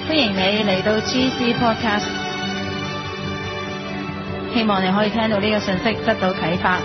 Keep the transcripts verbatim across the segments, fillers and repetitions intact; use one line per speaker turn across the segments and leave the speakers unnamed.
歡迎你嚟到 G C Podcast， 希望你可以聽到呢個信息得到啟發。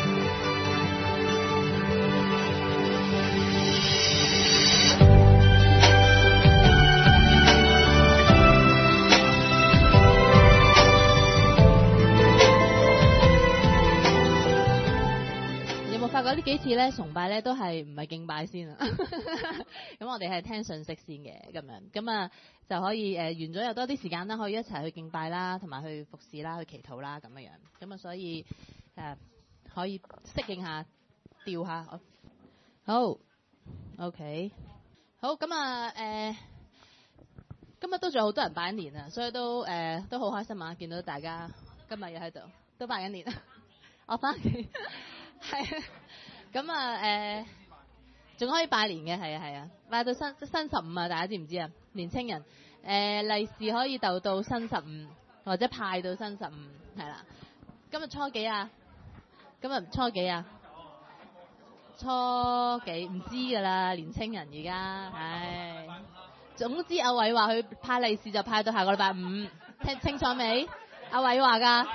發覺呢幾次咧崇拜咧都係唔係敬拜先啊，咁我哋係聽信息先嘅咁樣，咁啊就可以誒、呃、完咗有多啲時間啦，可以一齊去敬拜啦，同埋去服侍啦，去祈禱啦咁樣樣，咁啊所以誒、呃、可以適應下調下，好 OK 好咁啊誒今日都仲有好多人拜緊年啊，所以都誒、呃、都好開心啊，見到大家今日又喺度都拜緊年，我翻嚟係。咁啊，誒、呃，仲可以拜年嘅，係啊，係啊，拜到新新十五啊，大家知唔知啊？年青人，誒、呃，利是可以逗到新十五，或者派到新十五，係啦。今日初幾啊？今日初幾啊？初幾唔知㗎啦，年青人而家，唉。總之阿偉話佢派利是就派到下個禮拜五，聽清楚未？阿偉話㗎，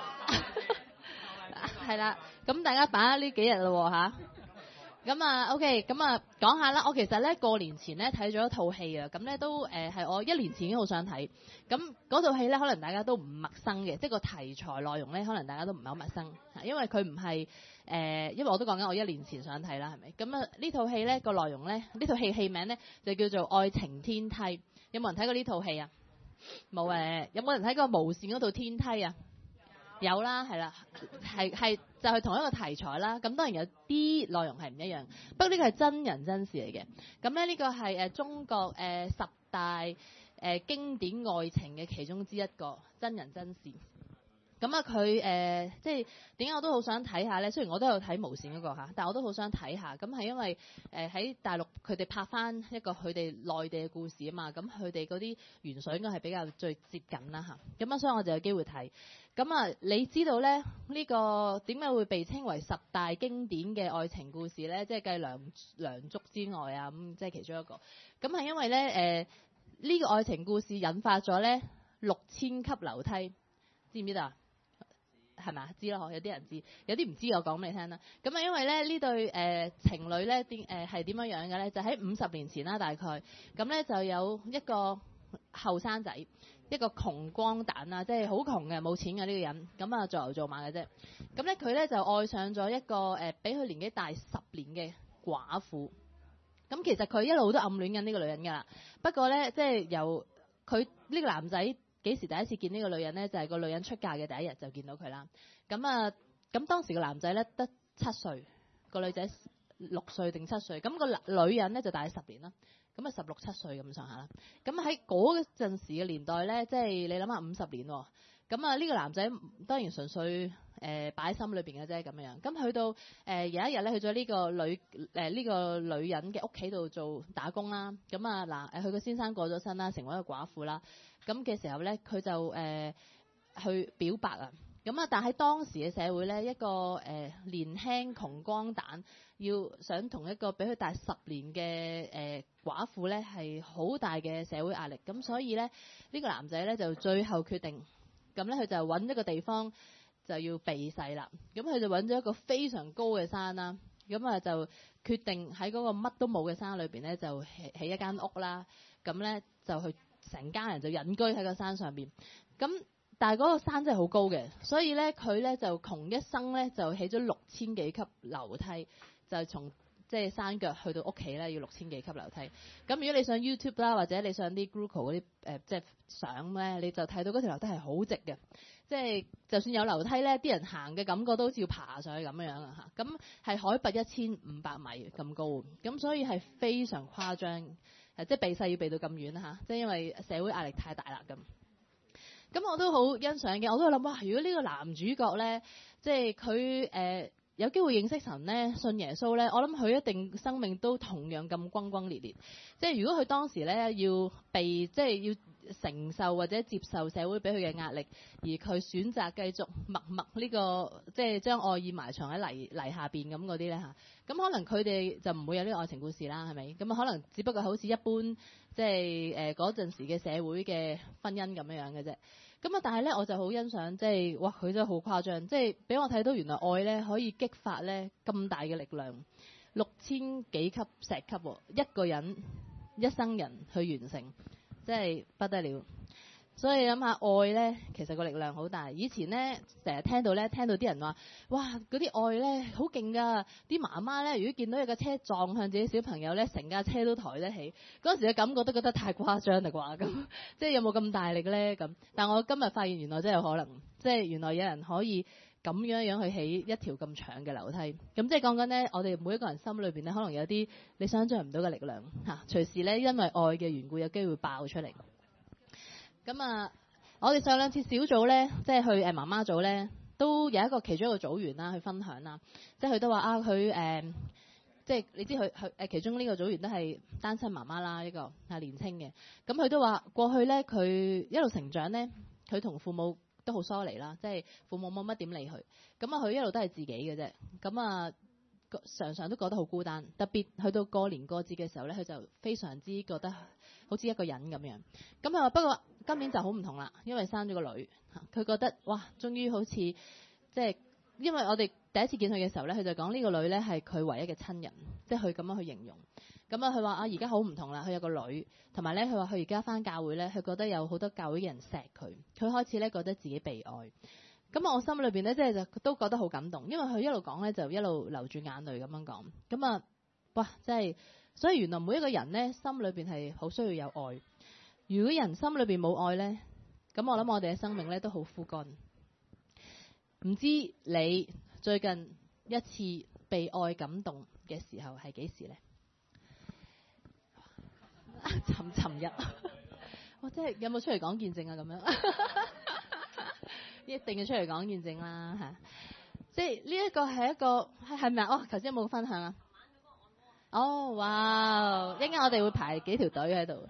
係啦。咁大家把握呢幾日咯吓，咁啊 OK，咁啊講下啦。我其實咧過年前咧睇咗一套戲啊，咁咧都誒係、呃、我一年前已經好想睇。咁嗰套戲咧可能大家都唔陌生嘅，即係個題材內容咧可能大家都唔係好陌生，因為佢唔係誒，因為我都講緊我一年前想睇啦，係咪？咁啊呢套戲咧個內容咧，呢套戲戲名咧就叫做《愛情天梯》。有冇人睇過呢套戲啊？冇誒，有冇人睇過無線嗰套天梯啊？有啦，係啦，係係就係、是、同一個題材啦。咁當然有啲內容係唔一樣，不過呢個係真人真事嚟嘅。咁咧呢個係誒中國誒、呃、十大誒、呃、經典愛情嘅其中之一個真人真事。咁啊佢誒即係點解我都好想睇下咧？雖然我都有睇無線嗰、那個嚇，但我都好想睇下。咁係因為誒喺、呃、大陸佢哋拍翻一個佢哋內地嘅故事啊嘛。咁佢哋嗰啲元素應該係比較最接近啦嚇。咁啊，所以我就有機會睇。咁啊，你知道咧呢、呢個點解會被稱為十大經典嘅愛情故事咧？即係繼梁梁祝之外啊，咁即係其中一個。咁係因為咧誒呢、呃呢個愛情故事引發咗咧六千級樓梯，知唔知道啊？係咪？知啦，有啲人知，有啲唔知，我講俾你聽啦。咁啊，因為咧呢對誒、呃、情侶咧點誒係點樣樣嘅咧？就喺五十年前啦，大概咁咧就有一個後生仔。一個窮光蛋啊，即係好窮嘅，冇錢嘅呢個人，咁啊做牛做馬嘅啫。咁咧佢咧就愛上咗一個誒比佢年紀大十年嘅寡婦。咁其實佢一路都暗戀緊呢個女人㗎啦。不過咧，即係由佢呢個男仔幾時第一次見呢個女人咧，就係、是、個女人出嫁嘅第一日就見到佢啦。咁啊，咁當時個男仔咧得七歲，個女仔六歲定七歲。咁、個女人咧就大十年啦。咁啊，十六七歲咁上下啦。咁喺嗰陣時嘅年代咧，即係你諗下五十年喎。咁啊，呢個男仔當然純粹誒擺喺心裏邊嘅啫咁樣。咁去到誒、呃、有一日咧，去咗呢個女誒呢、呃呢個女人嘅屋企度做打工啦。咁啊嗱誒，佢個先生過咗身啦，成為一個寡婦啦。咁嘅時候咧，佢就誒、呃、去表白啊。咁啊，但喺當時嘅社會咧，一個誒、呃、年輕窮光蛋要想同一個比佢大十年嘅誒、呃、寡婦咧，係好大嘅社會壓力。咁所以咧，呢、呢個男仔咧就最後決定，咁咧佢就揾一個地方就要避世啦。咁佢就揾咗一個非常高嘅山啦。咁啊就決定喺嗰個乜都冇嘅山裏邊咧，就起起一間屋啦。咁咧就去成家人就隱居喺個山上邊。咁但係嗰個山真係好高嘅，所以咧佢咧就窮一生咧就起咗六千幾級樓梯，就從即係山腳去到屋企咧要六千幾級樓梯。咁如果你上 YouTube 啦，或者你上啲 Google 嗰啲誒即係相咧，你就睇到嗰條樓梯係好直嘅，即係就算有樓梯咧，啲人行嘅感覺都好似要爬上去咁樣啊嚇。咁係海拔一千五百米咁高，咁所以係非常誇張，誒即係避世要避到咁遠嚇，即係因為社會壓力太大啦咁。咁我都好欣賞嘅，我都諗哇！如果呢個男主角咧，即係佢誒有機會認識神咧、信耶穌咧，我諗佢一定生命都同樣咁轟轟烈烈。即係如果佢當時咧要被即係要承受或者接受社會俾佢嘅壓力，而佢選擇繼續默默呢、這個即係將愛意埋藏喺泥泥下邊咁嗰啲咧嚇。咁可能佢哋就唔會有呢個愛情故事啦，係咪？咁啊可能只不過好似一般即係誒嗰陣時嘅社會嘅婚姻咁樣樣嘅啫。咁啊但係咧我就好欣賞，即係哇佢真係好誇張，即係俾我睇到原來愛咧可以激發咧咁大嘅力量，六千幾級石級喎，一個人一生人去完成，真係不得了。所以諗下愛咧，其實個力量好大。以前咧成日聽到咧，聽到啲人話，哇嗰啲愛咧好勁㗎，啲媽媽咧如果見到有架車撞向自己小朋友咧，成架車都抬得起。嗰時嘅感覺都覺得太誇張啦啩，咁即係有冇咁大力咧咁？但我今日發現原來真係有可能，即係原來有人可以咁樣樣去起一條咁長嘅樓梯。咁即係講緊咧，我哋每一個人心裏邊咧，可能有啲你想象唔到嘅力量嚇，隨時咧因為愛嘅緣故，有機會爆出嚟。咁啊，我哋上兩次小組咧，即係去誒媽媽組咧，都有一個其中一個組員啦，去分享啦。即係佢都話啊，佢誒、呃，即係你知佢佢誒其中呢個組員都係單親媽媽啦，呢、這個係年青嘅。咁佢都話過去咧，佢一路成長咧，佢同父母都好疏離啦，即係父母冇乜點理佢。咁啊，佢一路都係自己嘅啫。咁啊，常常都覺得好孤單。特別去到過年過節嘅時候咧，佢就非常之覺得好似一個人咁樣。咁佢話不過今年就好唔同啦，因為生咗個女，佢覺得哇，終於好似即係，因為我哋第一次見佢嘅時候咧，佢就講呢個女咧係佢唯一嘅親人，即係佢咁樣去形容。咁啊，佢話啊而家好唔同啦，佢有個女，同埋咧佢話佢而家返教會咧，佢覺得有好多教會嘅人錫佢，佢開始咧覺得自己被愛。咁啊，我心裏邊咧即係就都覺得好感動，因為佢一路講咧就一路流住眼淚咁樣講。咁啊，哇，即係所以原來每一個人咧心裏邊係好需要有愛。如果人心裏邊冇愛呢，咁我諗我哋嘅生命呢都好枯乾。唔知你最近一次被愛感動嘅時候係幾時呢？尋尋日，我真係有冇出嚟講見證啊？咁樣一定要出嚟講見證啦嚇！即係呢一個係一個係咪啊？哦，頭先有冇分享啊？哦，哇！一陣間我哋會排幾條隊喺度。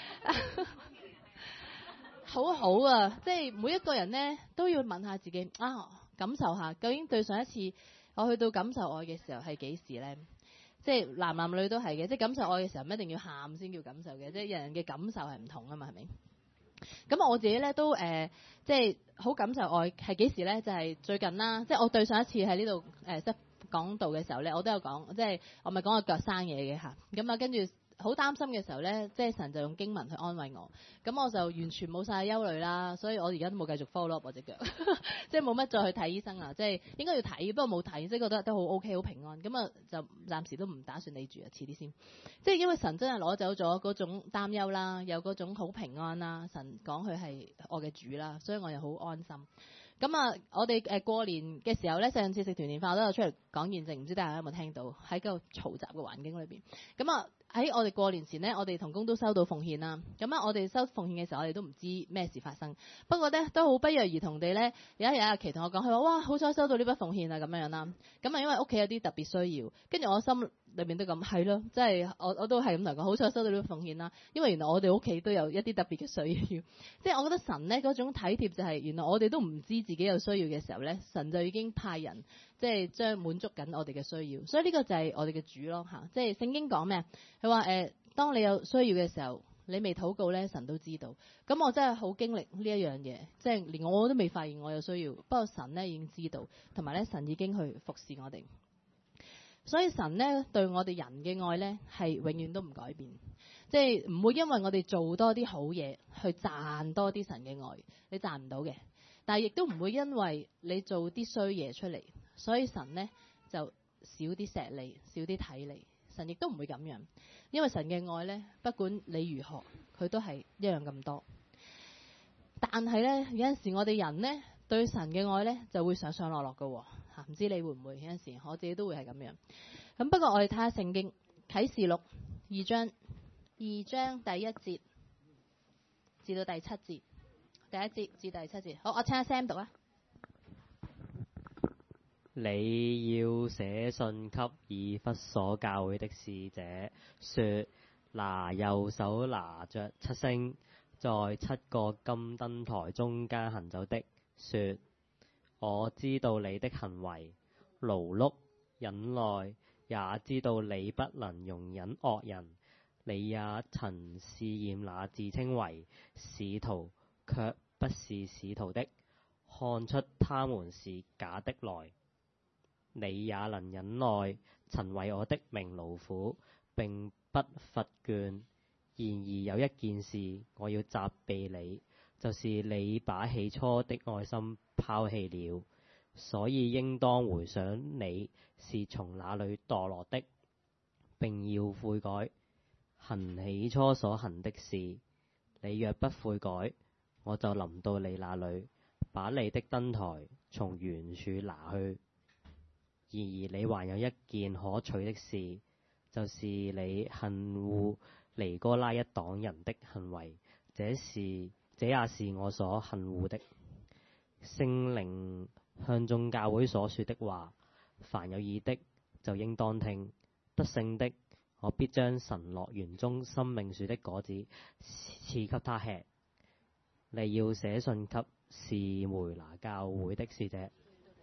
好好啊，即係每一個人呢都要問下自己啊，感受下究竟對上一次我去到感受愛嘅時候係幾時呢？即係男男女都係嘅，即係感受愛嘅時候唔一定要喊先叫感受嘅，即係人人嘅感受係唔同啊嘛，係咪？咁我自己呢都誒、呃，即係好感受愛係幾時呢？就係、是、最近啦，即係我對上一次喺呢度誒即係講道嘅時候呢，我都有講，即係我咪講我腳生嘢嘅嚇，咁啊跟住。好擔心嘅時候呢，即係神就用經文去安慰我，咁我就完全冇晒憂慮啦，所以我而家都冇繼續 follow up 我隻腳，即係冇乜再去睇醫生啦，即係應該要睇，不過冇睇，即係覺得都好 OK 好平安，咁啊就暫時都唔打算理住啊，遲啲先，即係因為神真係攞走咗嗰種擔憂啦，有嗰種好平安啦，神講佢係我嘅主啦，所以我又好安心。咁啊，我哋誒過年嘅時候咧，上次食團年飯我都有出嚟講見證，唔知大家有冇聽到？喺個嘈雜嘅環境裏邊，咁啊喺我哋過年前呢，我哋同工都收到奉獻啦。咁啊，我哋收奉獻嘅時候，我哋都唔知咩事發生。不過咧，都好不約而同地咧，有一日阿琪同我講，佢話：哇，好彩收到呢筆奉獻啊，咁樣樣啦。咁啊，因為屋企有啲特別需要，跟住我心裏面都咁係咯，即係我我都係咁同佢講，好彩收到呢筆奉獻啦。因為原來我哋屋企都有一啲特別嘅需要，即係我覺得神呢嗰種體貼就係原來我哋都唔知自己有需要嘅時候咧，神就已經派人即係將滿足緊我哋嘅需要。所以呢個就係我哋嘅主咯嚇。即係聖經講咩？佢話誒，當你有需要嘅時候，你未禱告咧，神都知道。咁我真係好經歷呢一樣嘢，即係連我都未發現我有需要，不過神咧已經知道，同埋咧神已經去服侍我哋。所以神咧對我哋人嘅愛咧係永遠都唔改變，即係唔會因為我哋做多啲好嘢去賺多啲神嘅愛，你賺唔到嘅。但係亦都唔會因為你做啲衰嘢出嚟，所以神咧就少啲錫你，少啲睇你。神亦都唔會咁樣，因為神嘅愛咧，不管你如何，佢都係一樣咁多。但係咧有陣時我哋人咧對神嘅愛咧就會上上落落㗎吓，唔知你會唔會？有陣時我自己都會係咁樣。咁不過我哋睇下聖經啟示錄二章二章第一節至到第七節，第一節至第七節。好，我請阿 Sam 讀啊。
你要寫信給以弗所教會的使者，說：拿右手拿着七星， 在七個金燈台中間行走的，說：我知道你的行為，勞碌忍耐，也知道你不能容忍惡人。你也曾試驗那自稱為使徒卻不是使徒的，看出他們是假的來。你也能忍耐，曾為我的名勞苦，並不乏倦。然而有一件事我要責備你，就是你把起初的愛心拋棄了。所以應當回想你是從哪裏墮落的，並要悔改，行起初所行的事。你若不悔改，我就臨到你那裏，把你的燈台從原處拿去。然而你還有一件可取的事，就是你恨惡尼哥拉一黨人的行為，這是這也是我所恨惡的。聖靈向眾教會所說的話，凡有耳的就應當聽。得勝的，我必將神樂園中生命樹的果子賜給他吃。你要寫信給士梅拿教會的使者。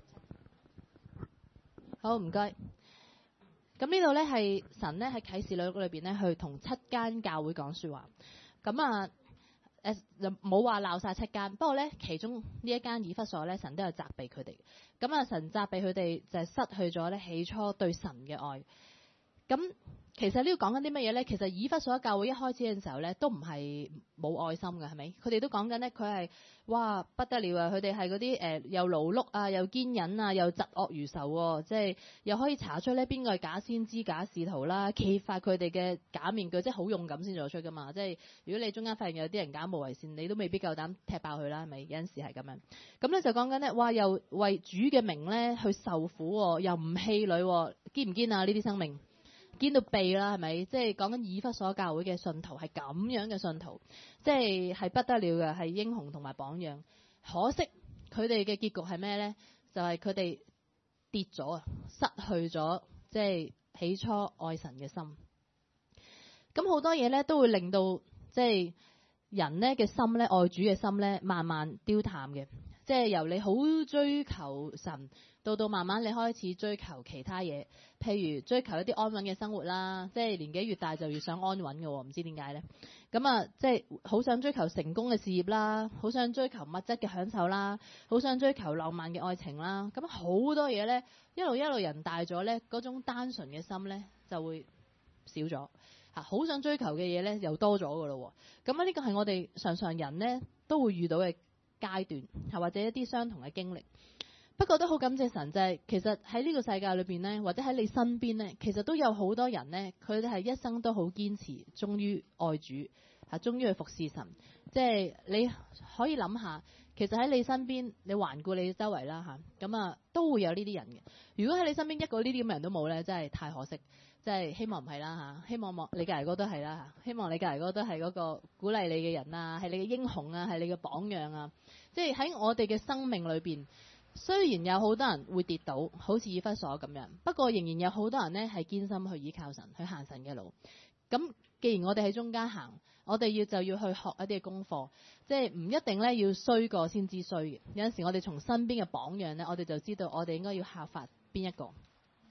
好，唔該。咁呢度呢係神呢喺啟示錄裏邊呢去同七間教會講說話。咁啊誒就冇話鬧晒七間，不過呢其中呢一間以弗所呢，神都有責備佢哋。咁啊神責備佢哋就係失去咗呢起初對神嘅愛。咁其實呢度講緊啲乜嘢呢？其實以弗所教會一開始嘅時候呢，都唔係冇愛心嘅，係咪？佢哋都講緊呢，佢係哇不得了啊！佢哋係嗰啲誒又勞碌啊，又堅忍啊，又嫉惡如仇喎，即係又可以查出呢邊個係假先知、假使徒啦，揭發佢哋嘅假面具，即係好勇敢先做出噶嘛。即係如果你中間發現有啲人假冒為善，你都未必夠膽踢爆佢啦，係咪？有陣時係咁樣。咁咧就講緊呢，哇又為主嘅名呢去受苦喎，又唔氣餒喎，堅唔堅啊？呢啲生命？見到痹啦，係咪？即係講緊以弗所教會嘅信徒係咁樣嘅信徒，即係係不得了嘅，係英雄同埋榜樣。可惜佢哋嘅結局係咩呢？就係佢哋跌咗啊，失去咗即係起初愛神嘅心。咁好多嘢呢都會令到即係人呢嘅心呢，愛主嘅心呢，慢慢凋淡嘅。即係由你好追求神，到到慢慢你開始追求其他嘢，譬如追求一啲安穩嘅生活啦，即係年紀越大就越想安穩嘅喎，唔知點解呢？咁啊，即係好想追求成功嘅事業啦，好想追求物質嘅享受啦，好想追求浪漫嘅愛情啦，咁好多嘢呢，一路一路人大咗呢，嗰種單純嘅心呢就會少咗嚇，好想追求嘅嘢呢又多咗嘅咯喎。咁啊，呢個係我哋常常人呢都會遇到嘅階段，係或者一啲相同嘅經歷。不過都好感謝神，就係其實喺呢個世界裏邊呢，或者喺你身邊呢，其實都有好多人呢，佢哋係一生都好堅持，忠於愛主，嚇，忠於去服侍神。即係你可以諗下，其實喺你身邊，你環顧你周圍啦嚇，咁啊都會有呢啲人嘅。如果喺你身邊一個呢啲咁嘅人都冇呢，真係太可惜。即係希望唔係啦嚇，希望望你隔離哥都係啦嚇，希望你隔離哥都係嗰個鼓勵你嘅人啊，係你嘅英雄啊，係你嘅榜樣啊。即係喺我哋嘅生命裏邊，雖然有好多人會跌倒，好似以弗所咁樣，不過仍然有好多人呢係堅心去依靠神，去行神嘅路。咁既然我哋喺中間行，我哋要就要去學一啲嘅功課，即係唔一定呢要衰過先知衰嘅。有陣時我哋從身邊嘅榜樣呢，我哋就知道我哋應該要效法邊一個。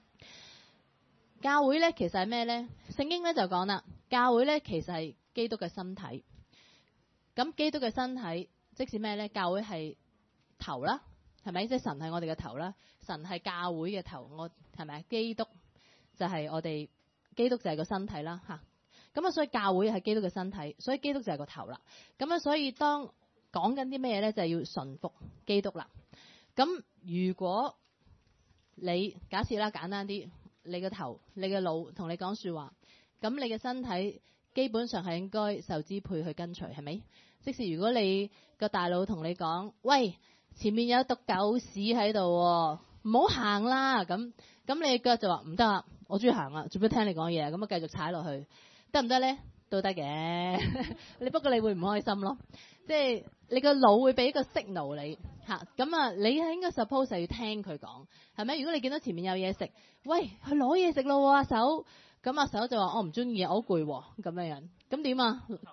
教會呢其實係咩呢？聖經呢就講啦，教會呢其實係基督嘅身體。咁基督嘅身體即是咩呢？教會係頭啦，係咪？即係神係我哋嘅頭啦，神係教會嘅頭，我係咪？基督就係我哋，基督就係個身體啦嚇。咁啊，所以教會係基督嘅身體，所以基督就係個頭啦。咁啊，所以當講緊啲咩呢？就係要順服基督啦。咁如果你假設啦，簡單啲。你個頭、你嘅腦同你講說話，咁你嘅身體基本上係應該受支配去跟隨，係咪？即使如果你個大腦同你講，喂，前面有篤狗屎喺度，唔好行啦，咁咁你腳就話唔得啊，我中意行啊，做咩聽你講嘢？咁啊繼續踩落去，得唔得呢？都得嘅，你不過你會唔開心咯，即係你個腦會俾一個 signal 你嚇，咁啊你係應該 suppose 係要聽佢講，係咪？如果你見到前面有嘢食，喂，去攞嘢食咯，阿手，咁阿手就話我唔中意，我好攰喎，咁樣樣，咁點啊？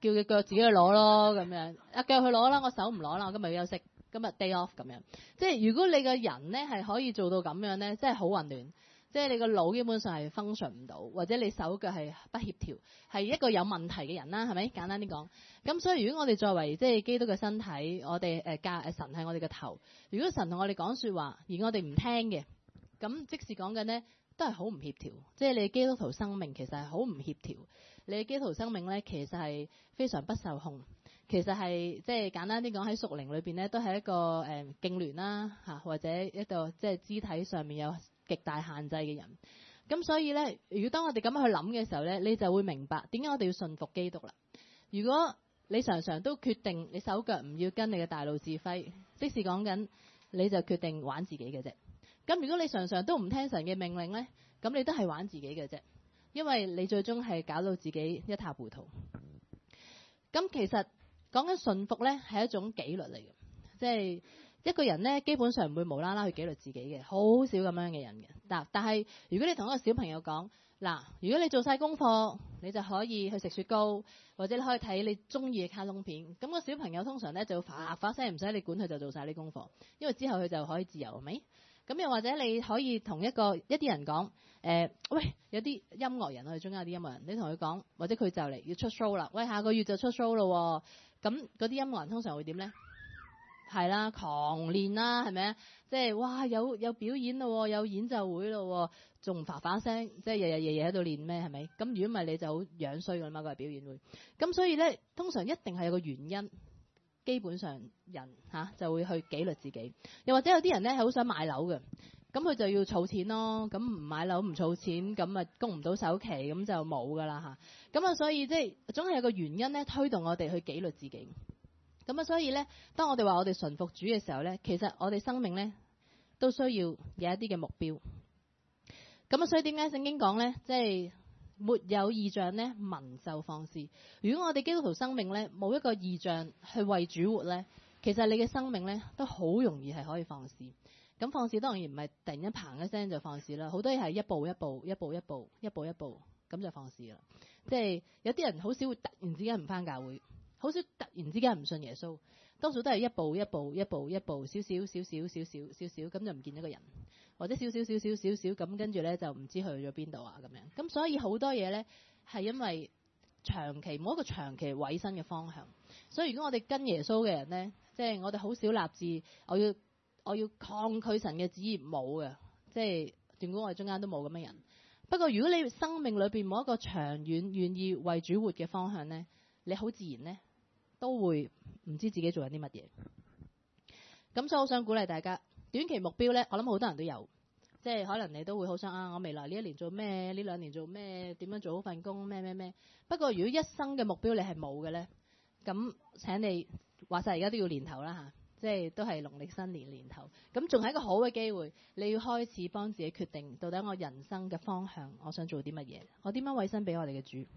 叫佢腳自己去攞咯咁樣，啊腳去攞啦，我手唔攞啦，我今日要休息，今日 day off 咁樣。即係如果你個人咧係可以做到咁樣咧，真係好混亂。即係你個腦基本上係 function 唔到，或者你手腳係不協調，係一個有問題嘅人啦，係咪？簡單啲講。咁所以如果我哋作為即係基督嘅身體，我哋誒教誒神係我哋嘅頭。如果神同我哋講説話，而我哋唔聽嘅，咁即使講緊呢都係好唔協調。即係你基督徒生命其實係好唔協調。你嘅基督徒生命咧其實係非常不受控。其實係即係簡單啲講喺屬靈裏邊咧，都係一個誒痙攣啦嚇，或者一個即係肢體上面有極大限制嘅人。咁所以咧，如果當我哋咁樣去諗嘅時候咧，你就會明白點解我哋要順服基督啦。如果你常常都決定你手腳唔要跟你嘅大腦指揮，即是講緊你就決定玩自己嘅啫。咁如果你常常都唔聽神嘅命令咧，咁你都係玩自己嘅啫，因為你最終係搞到自己一塌糊塗。咁其實講緊順服咧係一種紀律嚟嘅，即係一個人咧基本上唔會無啦啦去紀律自己嘅，好少咁樣嘅人嘅。但但係如果你同一個小朋友講嗱，如果你做晒功課，你就可以去食雪糕，或者你可以睇你中意嘅卡通片。咁個小朋友通常咧就發發聲，唔使你管佢就做晒啲功課，因為之後佢就可以自由，係咪？咁又或者你可以同一個一啲人講，誒、呃，喂，有啲音樂人，我哋中間有啲音樂人，你同佢講，或者佢就嚟要出 show 啦，喂，下個月就出 show 咯。咁嗰啲音樂人通常會點咧？係啦，狂練啦，係咪啊？即係哇，有有表演咯，有演奏會咯，仲發發聲，即係日日夜夜喺度練咩？係咪？咁如果唔係你就好樣衰㗎嘛，個表演會。咁所以咧，通常一定係有個原因，基本上人嚇、啊、就會去紀律自己。又或者有啲人咧係好想買樓嘅，咁佢就要儲錢咯。咁唔買樓唔儲錢，咁啊供唔到首期，咁就冇㗎啦嚇。咁啊，所以即係總係有個原因咧，推動我哋去紀律自己。咁啊，所以咧，當我哋話我哋順服主嘅時候咧，其實我哋生命咧都需要有一啲嘅目標。咁啊，所以點解聖經講咧，即係沒有異象咧，民就放肆。如果我哋基督徒生命咧冇一個異象去為主活咧，其實你嘅生命咧都好容易係可以放肆。咁放肆當然唔係突然一嘭一聲就放肆啦，好多嘢係一步一步、一步一步、一步一步咁就放肆啦。即係有啲人好少會突然之間唔返教會。好少突然之間唔信耶穌，多數都係一步一步、一步一步、少少少少少少少少咁就唔見咗個人，或者少少少少少少咁跟住咧就唔知去咗邊度啊咁樣。咁所以好多嘢咧係因為長期冇一個長期委身嘅方向。所以如果我哋跟耶穌嘅人咧，即係我哋好少立志，我要我要抗拒神嘅旨意，冇嘅，即係斷估我哋中間都冇咁嘅人。不過如果你生命裏邊冇一個長遠願意為主活嘅方向咧，你好自然咧都會唔知自己做緊啲乜嘢。咁所以我想鼓勵大家，短期目標咧，我諗好多人都有，即係可能你都會好想啊，我未來呢一年做咩，呢兩年做咩，點樣做好份工，咩咩咩。不過如果一生嘅目標你係冇嘅咧，咁請你話晒而家都要年頭啦嚇，即係都係農曆新年年頭，咁仲係一個好嘅機會，你要開始幫自己決定到底我人生嘅方向，我想做啲乜嘢，我點樣委身俾我哋嘅主。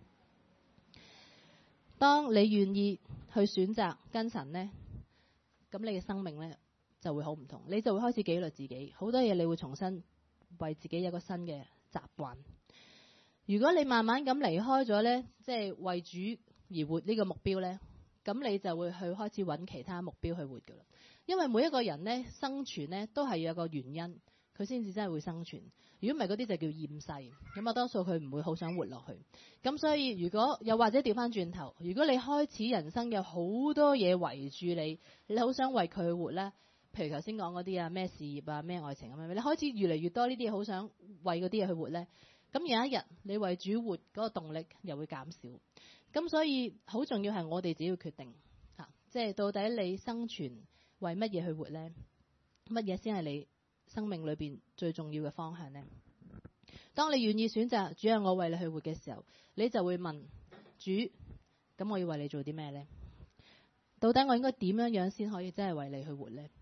當你願意去選擇跟神呢，咁你嘅生命呢就會好唔同，你就會開始紀律自己，好多嘢你會重新為自己有個新嘅習慣。如果你慢慢咁離開咗呢，即係為主而活呢個目標呢，咁你就會去開始揾其他目標去活噶啦。因為每一個人呢，生存呢都係要有個原因，佢先至真係會生存。如果唔係嗰啲就叫厭世，咁啊多數佢唔會好想活落去。咁所以如果又或者調翻轉頭，如果你開始人生有好多嘢圍住你，你好想為佢去活咧，譬如頭先講嗰啲啊，咩事業啊，咩愛情咁樣，你開始越嚟越多呢啲嘢好想為嗰啲嘢去活咧，咁有一日你為主活嗰個動力又會減少。咁所以好重要係我哋自己要決定嚇，即係到底你生存為乜嘢去活咧？乜嘢先係你生命裏邊最重要嘅方向呢？當你願意選擇主讓我為你去活嘅時候，你就會問主：咁我要為你做啲咩呢？到底我應該點樣樣先可以真係為你去活呢？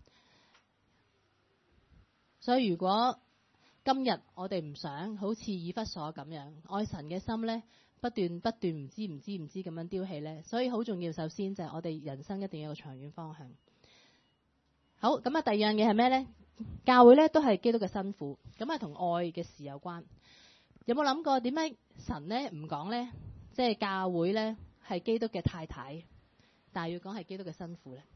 所以如果今日我哋唔想好似以弗所咁樣愛神嘅心呢，不斷不斷唔知唔知唔知咁樣丟棄呢，所以好重要。首先就係我哋人生一定要有個長遠方向。好，咁啊，第二樣嘢係咩呢？教會咧都係基督嘅新婦，咁啊同愛嘅事有關。有冇諗過點解神咧唔講咧？即係教會咧係基督嘅太太，但係要講係基督嘅新婦咧？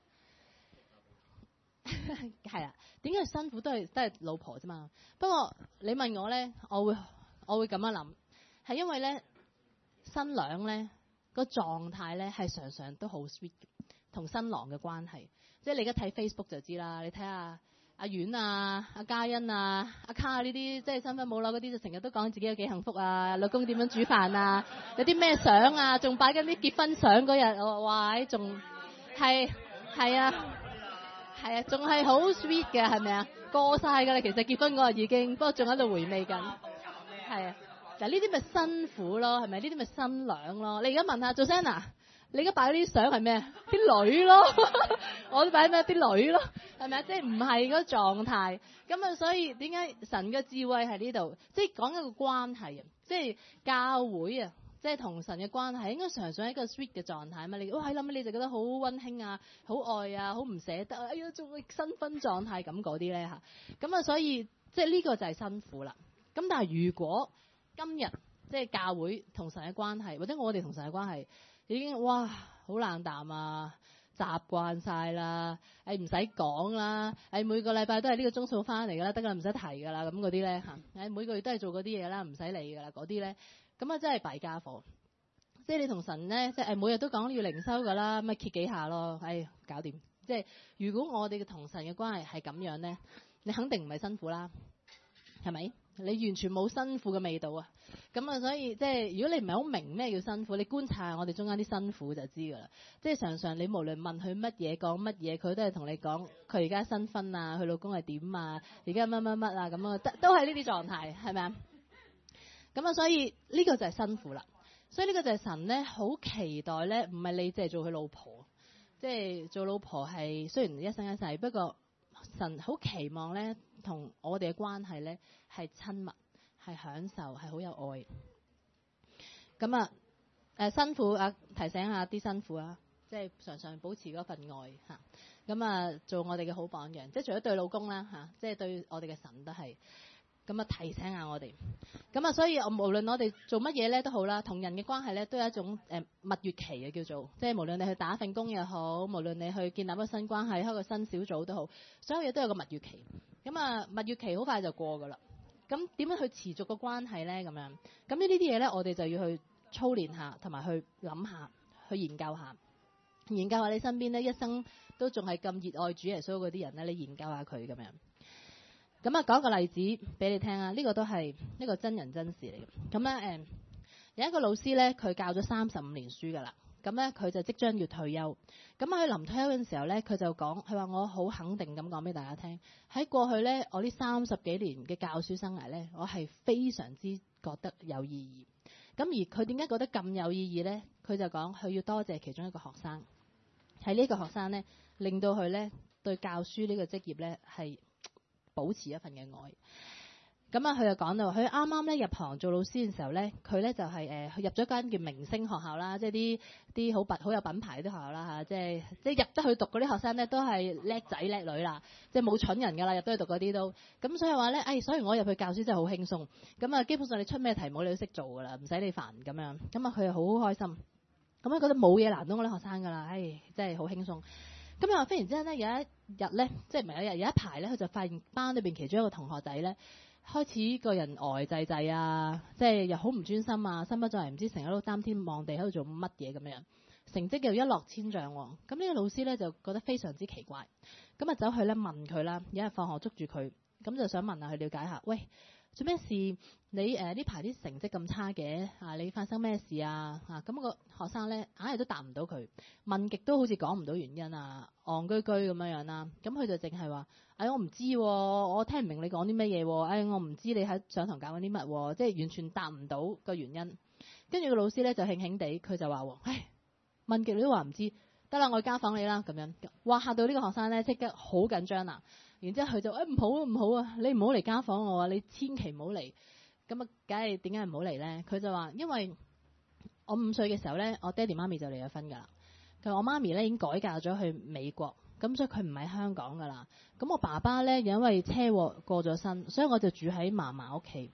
係啦，點解新婦都係都係老婆啫嘛？不過你問我咧，我會我會咁樣諗，係因為咧新娘咧個狀態咧係常常都好 sweet，同新郎嘅關係，即係你而家睇 Facebook 就知啦。你睇下阿婉啊、阿嘉欣啊、阿卡呢啲，即係新婚冇樓嗰啲，就成日都講自己有幾幸福啊，老公點樣煮飯啊，有啲咩相啊，仲擺緊啲結婚相嗰日，我哇，仲係係啊。係啊，仲係好 sweet 嘅，係咪啊？過晒㗎啦，其實結婚嗰日已經，不過仲喺度回味緊。係啊，嗱呢啲咪新婦咯，係咪？呢啲咪新娘咯。你而家問下 Joanna，你而家擺嗰啲相係咩？啲女咯，我都擺咩？啲女咯，係咪啊？即係唔係嗰個狀態。咁啊，所以點解神嘅智慧喺呢度？即係講一個關係啊，即係教會啊。即係同神嘅關係應該常常係一個 sweet 嘅狀態嘛？你哇喺諗你就覺得好溫馨啊，好愛啊，好唔捨得啊，哎呀仲係新婚狀態咁嗰啲咧嚇。咁啊，所以即係呢個就係辛苦啦。咁但係如果今日即係教會同神嘅關係，或者我哋同神嘅關係已經哇好冷淡啊，習慣晒啦，誒唔使講啦，誒每個禮拜都係呢個鐘數翻嚟㗎啦，得㗎啦，唔使提㗎啦，咁嗰啲咧嚇，誒每個月都係做嗰啲嘢啦，唔使理㗎啦，嗰啲咧。咁啊，真係弊家伙！即係你同神咧，即係誒每日都講要靈修噶啦，咪揭幾下咯，唉，搞掂！即係如果我哋嘅同神嘅關係係咁樣咧，你肯定唔係辛苦啦，係咪？你完全冇辛苦嘅味道啊！咁啊，所以即係如果你唔係好明咩叫辛苦，你觀察下我哋中間啲辛苦就知噶啦。即係常常你無論問佢乜嘢講乜嘢，佢都係同你講佢而家新婚啊，佢老公係點啊，而家乜乜乜啊咁啊，都都係呢啲狀態，係咪啊？咁啊，所以呢個就係辛苦啦。所以呢個就係神咧，好期待咧，唔係你淨係做佢老婆，即係做老婆係雖然一生一世，不過神好期望咧，同我哋嘅關係咧係親密、係享受、係好有愛。咁啊，誒辛苦啊，提醒下啲辛苦啊，即係常常保持嗰份愛嚇。咁啊，做我哋嘅好榜樣，即係除咗對老公啦嚇，即係對我哋嘅神都係。咁啊，提醒下我哋。咁啊，所以我無論我哋做乜嘢咧都好啦，同人嘅關係咧都有一種誒、呃、蜜月期嘅叫做，即係無論你去打份工又好，無論你去建立一個新關係、開個新小組都好，所有嘢都有個蜜月期。咁啊，蜜月期好快就過㗎啦。咁點樣去持續個關係咧？咁樣咁呢啲嘢咧，我哋就要去操練下，同埋去諗下，去研究下，研究下你身邊咧一生都仲係咁熱愛主耶穌嗰啲人咧，你研究下佢咁樣。咁啊，講一個例子俾你聽啊！呢、這個都係一個真人真事嚟嘅。咁咧誒，有一個老師咧，佢教咗三十五年書㗎啦。咁咧，佢就即將要退休。咁喺臨退休嘅時候咧，佢就講：佢話我好肯定咁講俾大家聽，喺過去咧，我呢三十幾年嘅教書生涯咧，我係非常之覺得有意義。咁而佢點解覺得咁有意義咧？佢就講佢要多謝其中一個學生，係呢個學生咧，令到佢咧對教書呢個職業咧係保持一份嘅愛。咁啊，佢就講到，佢啱啱咧入行做老師嘅時候咧，佢咧就係、是、誒、呃、入咗間叫明星學校啦，即係啲啲好品好有品牌啲學校啦嚇，即係即係入得去讀嗰啲學生咧都係叻仔叻女啦，即係冇蠢人㗎啦，入得去讀嗰啲都。咁所以話咧，誒、哎，所以我入去教書真係好輕鬆。咁啊，基本上你出咩題目你都識做㗎啦，唔使你煩咁樣。咁啊，佢又好開心。咁啊，覺得冇嘢難到我啲學生㗎啦，唉，真係好輕鬆。咁又忽然之間咧，有一日咧，即係唔係有一日有一排咧，佢就發現班裏邊其中一個同學仔咧，開始個人呆滯滯啊，即係又好唔專心啊，心不在焉，唔知成日都擔天望地喺度做乜嘢咁樣，成績又一落千丈喎。咁呢個老師咧就覺得非常之奇怪，咁啊走去咧問佢啦，有日放學捉住佢，咁就想問下佢了解下，喂，做咩事？你誒呢排啲成績咁差嘅啊？你發生咩事啊？嚇、啊、咁、個學生咧硬係都答唔到佢，問極都好似講唔到原因啊，戇居居咁樣樣啦。咁佢就淨係話：哎，我唔知喎、啊，我聽唔明你講啲乜嘢喎。哎，我唔知你喺上堂教緊啲乜喎，即係完全答唔到個原因。跟住個老師咧就興興地，佢就話：唉，問極你都話唔知，得啦，我去家訪你啦咁樣。哇！嚇到呢個學生咧即刻好緊張啦。然之後佢就誒唔好啊唔好啊，你唔好嚟家訪我啊，你千祈唔好嚟。咁啊，梗係點解唔好嚟咧？佢就話：因為我五歲嘅時候咧，我爹哋媽咪就離咗婚㗎啦。佢話我媽咪咧已經改嫁咗去美國，咁所以佢唔喺香港㗎啦。咁我爸爸咧因為車禍過咗身，所以我就住喺嫲嫲屋企。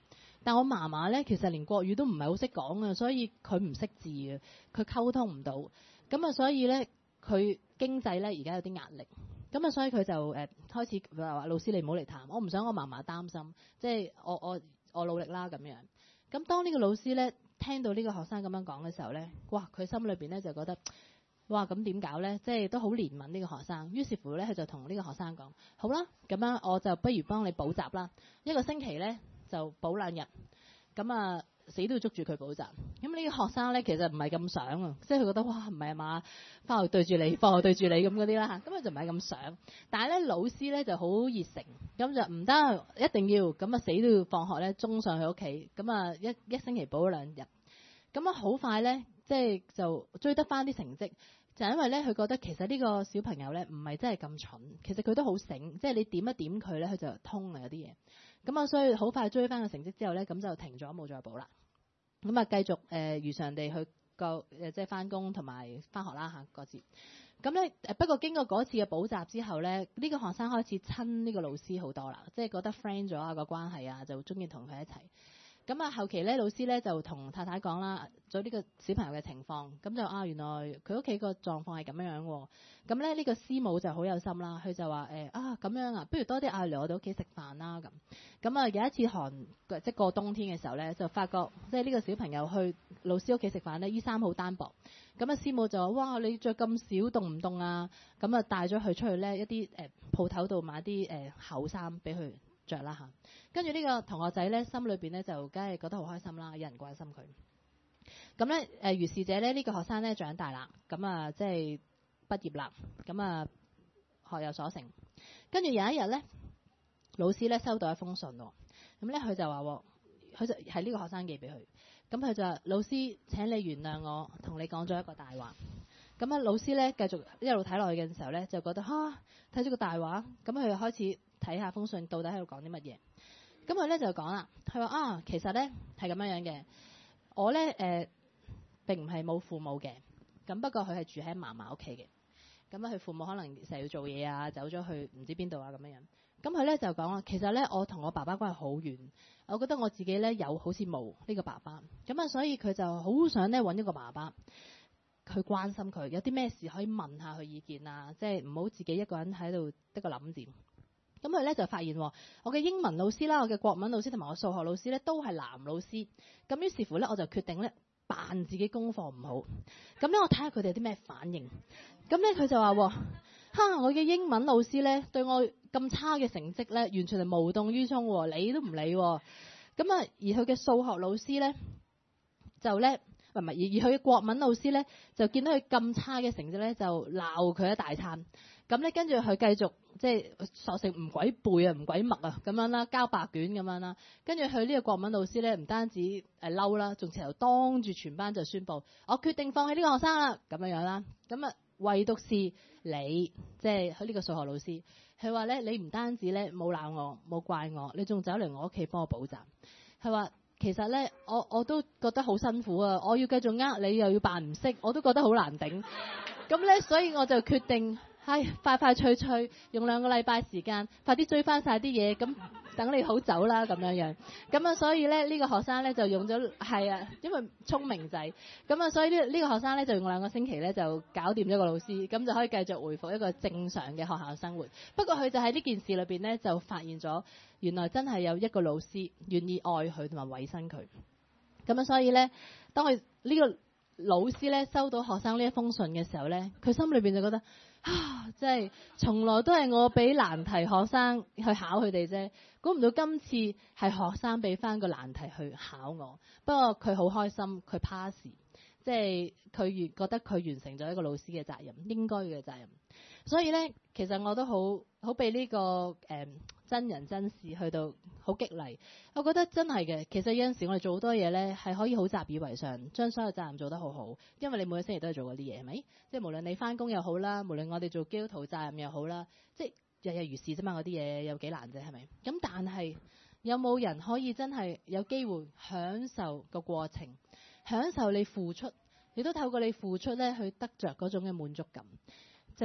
但我嫲嫲咧其實連國語都唔係好識講啊，所以佢唔識字啊，佢溝通唔到。咁啊，所以咧佢經濟咧而家有啲壓力。咁啊，所以佢就誒、呃、開始話：老師你唔好嚟談，我唔想我嫲嫲擔心，即係我我我努力啦咁樣。咁當呢個老師咧聽到呢個學生咁樣講嘅時候咧，哇！佢心裏邊咧就覺得，哇！咁點搞咧？即係都好憐憫呢個學生。於是乎咧，佢就同呢個學生講：好啦，咁樣我就不如幫你補習啦，一個星期咧就補兩日。咁啊，死都要捉住佢補習。咁呢個學生咧其實唔係咁想啊，即係佢覺得哇唔係啊嘛，返學對住你，放學對住你咁嗰啲啦嚇，咁佢就唔係咁想。但係咧老師咧就好熱誠，咁就唔得一定要，咁啊死都要放學咧，衝上去屋企，咁啊一一星期補咗兩日，咁啊好快咧，即係就追得翻啲成績，就係因為咧佢覺得其實呢個小朋友咧唔係真係咁蠢，其實佢都好醒，即係你點一點佢咧，佢就通啊有啲嘢。咁啊，所以好快追翻個成績之後咧，咁就停咗冇再補啦。咁啊，繼續誒、呃、如常地去個誒即係翻工同埋翻學啦嚇各自。咁咧誒不過經過嗰次嘅補習之後咧，呢、呢個學生開始親呢個老師好多啦，即係覺得 friend 咗啊個關係啊，就中意同佢一齊。咁啊後期咧老師咧就同太太講啦，咗呢個小朋友嘅情況，咁就啊原來佢屋企個狀況係咁樣樣喎。咁咧呢個師母就好有心啦，佢就話誒、欸、啊咁樣啊，不如多啲嗌嚟我哋屋企食飯啦咁。咁啊有一次寒即係過冬天嘅時候咧，就發覺即係呢個小朋友去老師屋企食飯咧，衣衫好單薄。咁啊師母就話：哇你着咁少凍唔凍啊？咁啊帶咗佢出去咧一啲誒鋪頭度買啲誒厚衫俾佢着啦嚇。跟住呢個同學仔咧心裏邊咧就梗係覺得好開心啦，有人關心佢。咁咧誒如是者咧呢、這個學生咧長大啦，咁啊即係畢業啦，咁啊學有所成。跟住有一日咧，老師咧收到一封信喎，咁咧佢就話：佢就係呢個學生寄俾佢。咁佢就話：老師請你原諒我，同你講咗一個大話。咁啊老師咧繼續一路睇落去嘅時候咧，就覺得嚇睇咗個大話，咁佢就開始睇下封信到底喺度講啲乜嘢。咁佢咧就講啦，佢話啊其實咧係咁樣樣嘅，我咧誒、呃、並唔係冇父母嘅，咁不過佢係住喺嫲嫲屋企嘅。咁啊佢父母可能成日要做嘢啊，走咗去唔知邊度啊咁樣樣。咁佢咧就講啊，其實咧我同我爸爸關係好遠，我覺得我自己咧有好似冇呢個爸爸，咁啊所以佢就好想咧揾一個爸爸，去關心佢，有啲咩事可以問下佢意見啊，即係唔好自己一個人喺度得個諗字。咁佢咧就發現我嘅英文老師啦，我嘅國文老師同埋我數學老師咧都係男老師。咁於是乎咧，我就決定咧扮自己功課唔好。咁咧我睇下佢哋有啲咩反應。咁咧佢就話：哈，我嘅英文老師咧對我咁差嘅成績咧，完全係無動於衷，理都唔理。咁啊，而佢嘅數學老師咧就咧唔係，而而佢嘅國文老師咧就見到佢咁差嘅成績咧，就鬧佢一大餐。咁咧跟住佢繼續即係索性唔鬼背啊，唔鬼默啊咁樣啦，交白卷咁樣啦。跟住佢呢個國文老師咧，唔單止誒嬲啦，仲直頭當住全班就宣佈：我決定放棄呢個學生啦，咁樣樣啦。咁啊，唯獨是你，即係佢呢個數學老師，佢話咧你唔單止咧冇鬧我，冇怪我，你仲走嚟我屋企幫我補習。佢話其實咧，我我都覺得好辛苦啊，我要繼續呃你，又要扮唔識，我都覺得好難頂。咁咧，所以我就決定。唉，快快脆脆，用兩個禮拜時間，快啲追翻晒啲嘢，咁等你好走啦咁樣樣。咁啊，所以咧呢、這個學生咧就用咗係啊，因為聰明仔。咁啊，所以呢呢個學生咧就用兩個星期咧就搞掂咗個老師，咁就可以繼續回復一個正常嘅學校生活。不過佢就喺呢件事裏邊咧就發現咗，原來真係有一個老師願意愛佢同埋委身佢。咁啊，所以咧，當佢呢個老師咧收到學生呢一封信嘅時候咧，佢心裏邊就覺得。啊！即係從來都係我俾難題學生去考佢哋啫，估唔到今次係學生俾翻個難題去考我。不過佢好開心，佢 pass，即係佢完覺得佢完成咗一個老師嘅責任，應該嘅責任。所以咧，其實我都好好被呢、這個誒、嗯、真人真事去到好激勵。我覺得真係嘅，其實有陣時我哋做好多嘢咧，係可以好習以為常，將所有責任做得好好。因為你每個星期都係做嗰啲嘢，係咪？即係無論你翻工又好啦，無論我哋做基督徒責任又好啦，即係日日如是啫嘛。嗰啲嘢有幾難啫，係咪？咁但係有冇人可以真係有機會享受個過程，享受你付出，亦都透過你付出咧去得着嗰種嘅滿足感，就要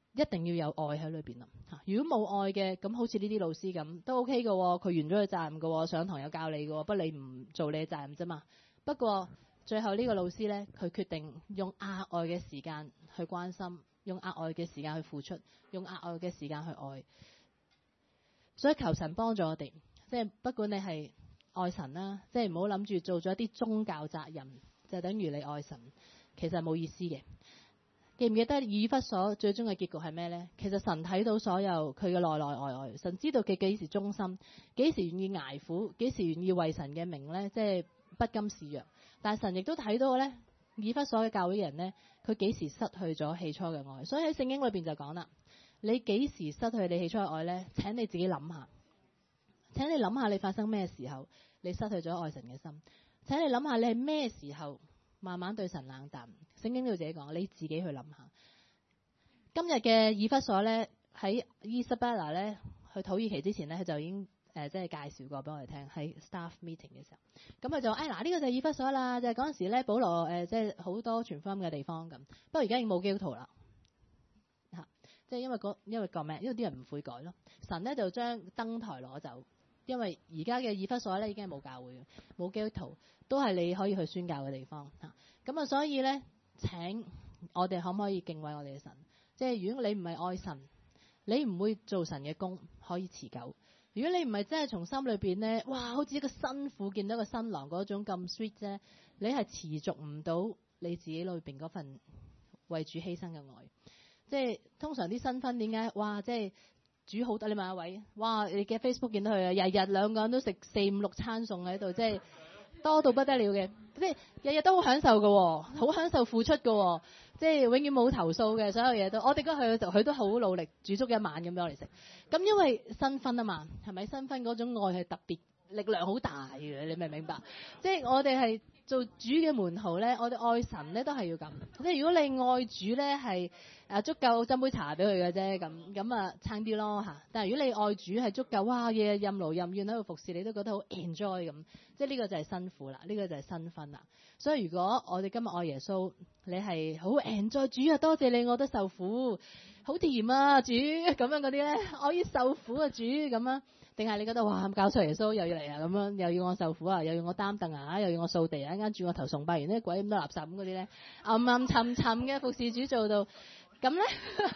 一定要有愛喺裏邊啦。如果冇愛嘅，咁好似呢啲老師咁都 OK 嘅，佢完咗佢責任嘅，上堂有教你嘅，不過你唔做你嘅責任啫嘛。不過最後呢個老師呢，佢決定用額外嘅時間去關心，用額外嘅時間去付出，用額外嘅時間去愛。所以求神幫助我哋，即係不管你係愛神啦，即係唔好諗住做咗一啲宗教責任就等於你愛神，其實冇意思嘅。記唔記得以弗所最終嘅結局係咩呢？其實神睇到所有佢嘅內內外外，神知道佢幾時忠心，幾時願意捱苦，幾時願意為神嘅名呢，即係不甘示弱。但係神亦都睇到呢，以弗所嘅教會人呢，佢幾時失去咗起初嘅愛。所以喺聖經裏邊就講啦，你幾時失去你起初嘅愛呢？請你自己諗下，請你諗下你發生咩時候你失去咗愛神嘅心，請你諗下你係咩時候慢慢對神冷淡。聖經都要自己講，你自己去諗下。今日嘅以弗所咧，喺 Isabella 咧去土耳其之前咧，佢就已經誒、呃、即係介紹過俾我哋聽，喺 staff meeting 嘅時候。咁佢就誒嗱呢個就係以弗所啦，就係嗰陣時咧，保羅誒、呃、即係好多傳福音嘅地方咁。不過而家已經冇基督徒啦，嚇、啊！即係因為個因為個名，因為啲人唔悔改咯。神咧就將燈台攞走，因為而家嘅以弗所咧已經係冇教會嘅，冇基督徒，都係你可以去宣教嘅地方嚇。咁啊，所以咧。請我哋可唔可以敬畏我哋嘅神？即係如果你唔係愛神，你唔會做神嘅工可以持久。如果你唔係真係從心裏邊咧，哇，好似一個新婦見到個新郎嗰種咁 sweet 啫，你係持續唔到你自己裏邊嗰份為主犧牲嘅愛。即係通常啲新婚點解？哇，即係煮好多，你問一位，哇，你嘅 Facebook 見到佢啊，日日兩個人都食四五六餐餸喺度，即係多到不得了嘅。即係日日都好享受嘅，好享受付出嘅，即係永遠冇投訴嘅，所有嘢都。我哋嗰去嘅時候，佢都好努力煮足一晚咁俾我哋食。咁因為新婚啊嘛，係咪新婚嗰種愛係特別力量好大嘅？你明唔明白？即係我哋係做主嘅門徒咧，我哋愛神咧都係要咁。即係如果你愛主咧係誒足夠斟杯茶俾佢嘅啫，咁咁啊差啲咯嚇。但係如果你愛主係足夠，哇，日日任勞任怨喺度服侍，你都覺得好 enjoy 咁。即係呢個就係辛苦啦，呢、這個就係新婚啦。所以如果我哋今日愛耶穌，你係好 enjoy 主啊，多謝你，我都受苦，好甜啊主咁樣嗰啲咧，我要受苦啊主咁啊，定係你覺得哇教出耶穌又要嚟啊咁樣，又要我受苦啊，又要我擔凳啊，又要我掃地啊，一間轉個頭崇拜完呢鬼咁多垃圾咁嗰啲咧，暗暗沉沉嘅服侍主做到咁咧，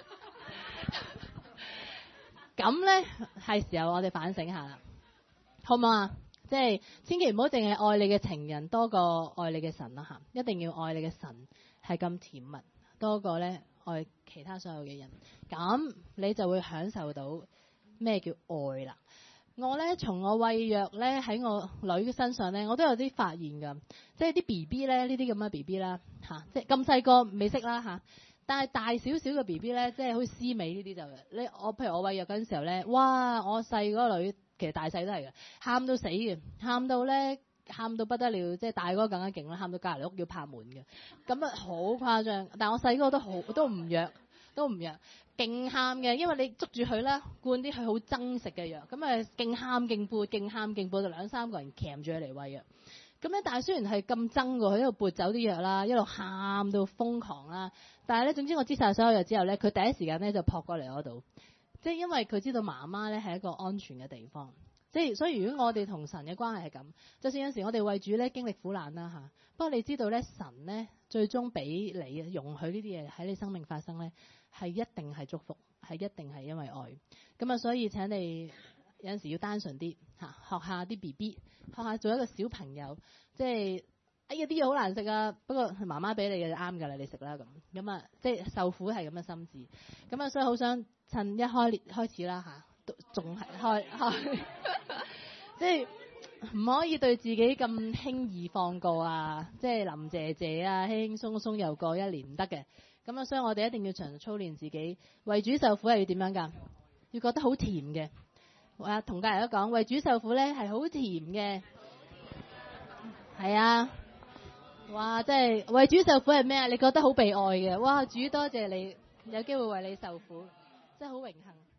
咁咧係時候我哋反省下啦，好唔好啊？即係千祈唔好淨係愛你嘅情人多過愛你嘅神啦嚇，一定要愛你嘅神係咁甜蜜多過咧愛其他所有嘅人，咁你就會享受到咩叫愛啦。我咧從我餵藥咧喺我女嘅身上咧，我都有啲發現㗎，即係啲 B B 咧呢啲咁嘅 B B 啦嚇，即係咁細個未識啦嚇，但係大少少嘅 B B 咧，即係好似思美呢啲就你我譬如我餵藥嗰陣時候咧，哇！我細嗰個女。其實大細都係嘅，喊到死嘅，喊到咧，喊到不得了，即係大嗰個更加勁啦，喊到隔離屋要拍門嘅，咁啊好誇張。但係我細嗰個都好，都唔弱，都唔弱，勁喊嘅，因為你捉住佢啦，灌啲佢好憎食嘅藥，咁啊勁喊勁撥，勁喊勁撥，就兩三個人鉗住佢嚟餵藥。咁咧，但係雖然係咁憎喎，佢喺度撥走啲藥啦，一路喊到瘋狂啦，但係咧，總之我知晒所有藥之後咧，佢第一時間咧就撲過嚟我度。即係因為佢知道媽媽咧係一個安全嘅地方，即係所以如果我哋同神嘅關係係咁，就算有時我哋為主咧經歷苦難啦嚇，不過你知道咧神咧最終俾你容許呢啲嘢喺你生命發生咧，係一定係祝福，係一定係因為愛。咁啊，所以請你有陣時要單純啲嚇，學下啲 B B， 學下做一個小朋友，即係哎呀啲嘢好難食啊，不過媽媽俾你嘅就啱㗎啦，你食啦咁。咁啊，即係受苦係咁嘅心志。咁啊，所以好想。趁一開列開始啦嚇，都仲係開開，即係唔可以對自己咁輕易放過啊！即係林姐姐啊，輕輕鬆鬆又過一年唔得嘅。咁啊，所以我哋一定要長操練自己，為主受苦係要點樣㗎？要覺得好甜嘅。啊，同家人都講，為主受苦咧係好甜嘅。係啊，哇！即係為主受苦係咩啊？你覺得好被愛嘅，哇！主多謝你有機會為你受苦。真係好榮幸。